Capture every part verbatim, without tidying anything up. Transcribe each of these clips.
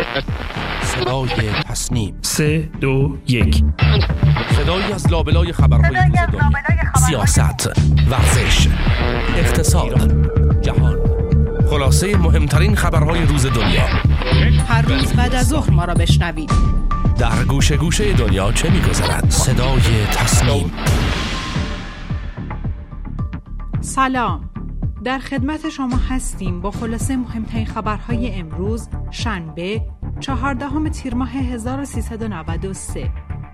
صدای تصنیم. سه دو یک. صدایی از لابلای خبرهای روز دنیا، سیاست، ورزش، اقتصاد، جهان، خلاصه مهمترین خبرهای روز دنیا. هر روز بعد از ظهر ما را بشنوید. در گوشه گوشه دنیا چه می‌گذرد؟ صدای تصنیم. سلام، در خدمت شما هستیم با خلاصه مهمترین خبرهای امروز شنبه چهاردهم تیر ماه هزار و سیصد و نود و سه.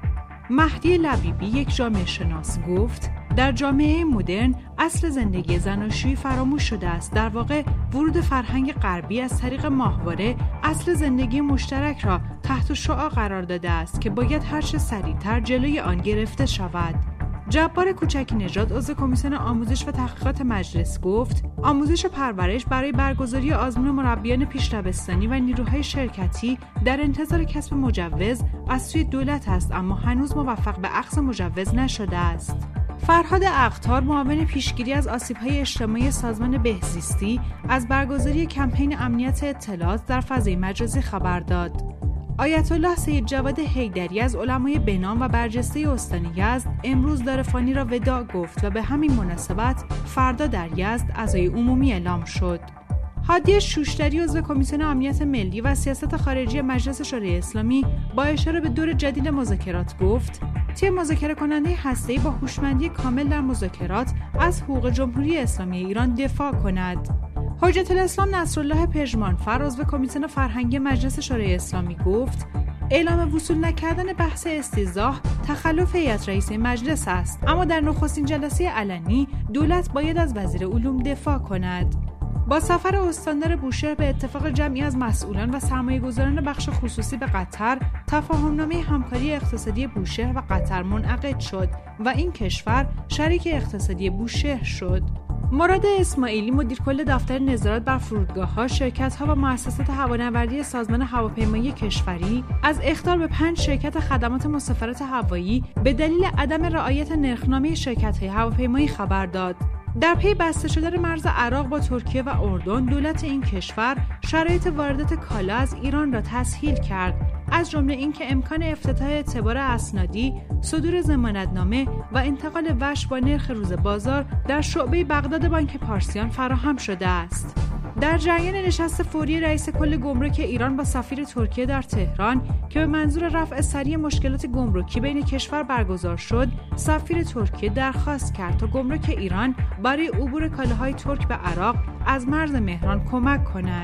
مهدی لبیبی، یک جامعه شناس، گفت در جامعه مدرن اصل زندگی زناشویی فراموش شده است. در واقع ورود فرهنگ غربی از طریق ماهواره اصل زندگی مشترک را تحت شعاع قرار داده است که باید هر چه سریعتر جلوی آن گرفته شود. جبار کوچکی نژاد، عضو کمیسیون آموزش و تحقیقات مجلس، گفت آموزش و پرورش برای برگزاری آزمون مربیان پیش دبستانی و نیروهای شرکتی در انتظار کسب مجوز از سوی دولت است، اما هنوز موفق به اخذ مجوز نشده است. فرهاد عقطار، معاون پیشگیری از آسیب‌های اجتماعی سازمان بهزیستی، از برگزاری کمپین امنیت اطلاعات در فضای مجازی خبر داد. آیت الله سید جواد حیدری از علمای بنام و برجسته استان یزد امروز دار فانی را وداع گفت و به همین مناسبت فردا در یزد عزای عمومی اعلام شد. هادی شوشتری، عضو کمیسیون امنیت ملی و سیاست خارجی مجلس شورای اسلامی، با اشاره به دور جدید مذاکرات گفت تیم مذاکره کننده هسته‌ای با هوشمندی کامل در مذاکرات از حقوق جمهوری اسلامی ایران دفاع کند. حجت الاسلام نصرالله پژمانفر، عضو کمیسیون فرهنگی مجلس شورای اسلامی، گفت اعلام وصول نکردن بحث استیضاح تخلف هیئت رئیسه مجلس است، اما در نخستین جلسه علنی دولت باید از وزیر علوم دفاع کند. با سفر استاندار بوشهر به اتفاق جمعی از مسئولان و سرمایه‌گذاران بخش خصوصی به قطر، تفاهمنامه همکاری اقتصادی بوشهر و قطر منعقد شد و این کشور شریک اقتصادی بوشهر شد. مراد اسماعیلی، مدیر کل دفتر نظارت بر فرودگاه‌ها، شرکت‌ها و مؤسسات هوانوردی سازمان هواپیمایی کشوری از اخطار به پنج شرکت خدمات مسافرت هوایی به دلیل عدم رعایت نرخنامه شرکت‌های هواپیمایی خبر داد. در پی بسته شدن مرز عراق با ترکیه و اردن، دولت این کشور شرایط واردات کالا از ایران را تسهیل کرد، از جمله اینکه امکان افتتاح اعتبار اسنادی، صدور ضمانتنامه و انتقال وش با نرخ روز بازار در شعبه بغداد بانک پارسیان فراهم شده است. در جریان نشست فوری رئیس کل گمرک ایران با سفیر ترکیه در تهران که به منظور رفع سریع مشکلات گمرکی بین کشور برگزار شد، سفیر ترکیه درخواست کرد تا گمرک ایران برای عبور کالاهای ترک به عراق از مرز مهران کمک کند.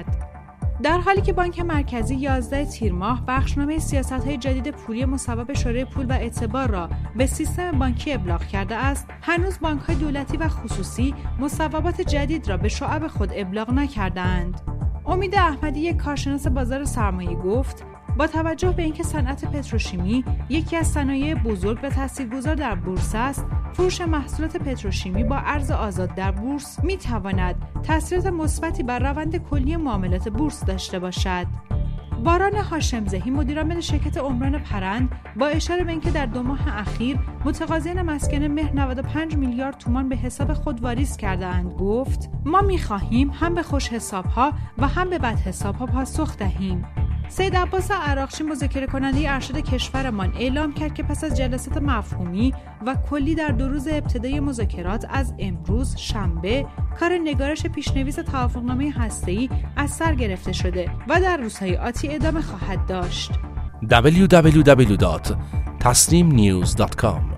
در حالی که بانک مرکزی یازده تیر ماه بخشنامه سیاست‌های جدید پولی مصوب شورای پول و اعتبار را به سیستم بانکی ابلاغ کرده است، هنوز بانک‌های دولتی و خصوصی مصوبات جدید را به شعب خود ابلاغ نکردند. امید احمدی، یک کارشناس بازار سرمایه، گفت با توجه به اینکه صنعت پتروشیمی یکی از صنایع بزرگ و تاثیرگذار در بورس است، فروش محصولات پتروشیمی با عرض آزاد در بورس می‌تواند تاثیرات مثبتی بر روند کلی معاملات بورس داشته باشد. باران هاشمزهی، مدیرعامل شرکت عمران پرند، با اشاره به اینکه در دو ماه اخیر متقاضیان مسکن مهر نود و پنج میلیارد تومان به حساب خود واریز کرده‌اند، گفت ما می‌خواهیم هم به خوش حساب‌ها و هم به بد حساب‌ها پاسخ دهیم. سید عباس عراقچی، مذاکره کننده ارشد کشورمان، اعلام کرد که پس از جلسات مفهومی و کلی در دو روز ابتدای مذاکرات از امروز شنبه، کار نگارش پیشنویس توافقنامه هسته‌ای از سر گرفته شده و در روزهای آتی ادامه خواهد داشت. دبلیو دبلیو دبلیو دات تصنیم نیوز دات کام